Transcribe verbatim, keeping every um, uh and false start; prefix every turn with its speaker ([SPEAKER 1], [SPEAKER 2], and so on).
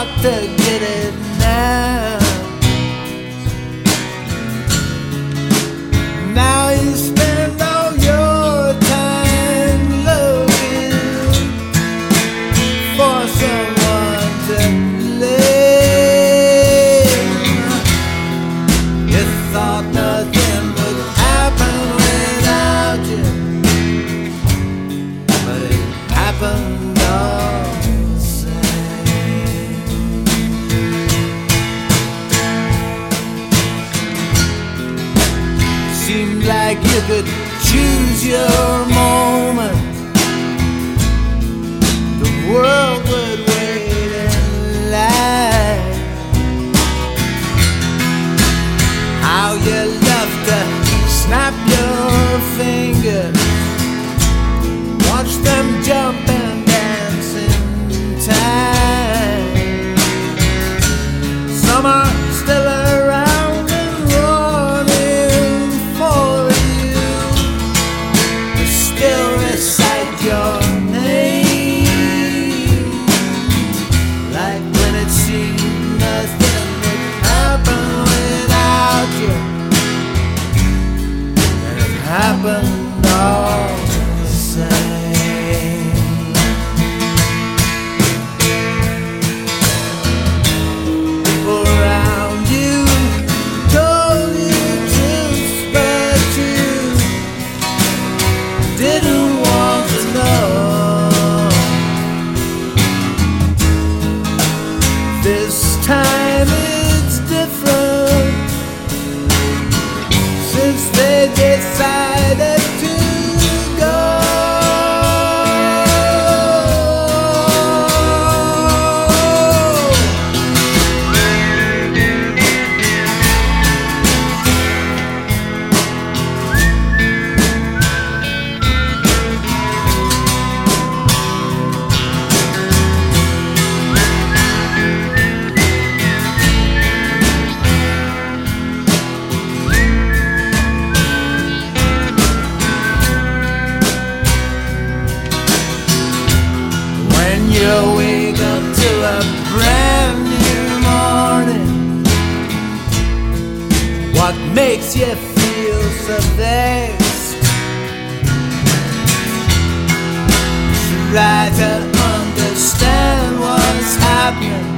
[SPEAKER 1] hard to get it now. Now you spend all your time looking for someone to blame. You thought nothing would happen without you, but it happened all the same. Seemed like you could choose your moment. The world would wait in line. How you love to snap your fingers, watch them jump and dance in time. Some are still around and running for you, but still recite your name, like when it seemed nothing would happen without you, and it happened all the same. People around you told you truths, but you didn't want to know. This time it's different, since they decided to go. When you wake up to a brand new morning, what makes you feel so vexed? Try to understand what's happening,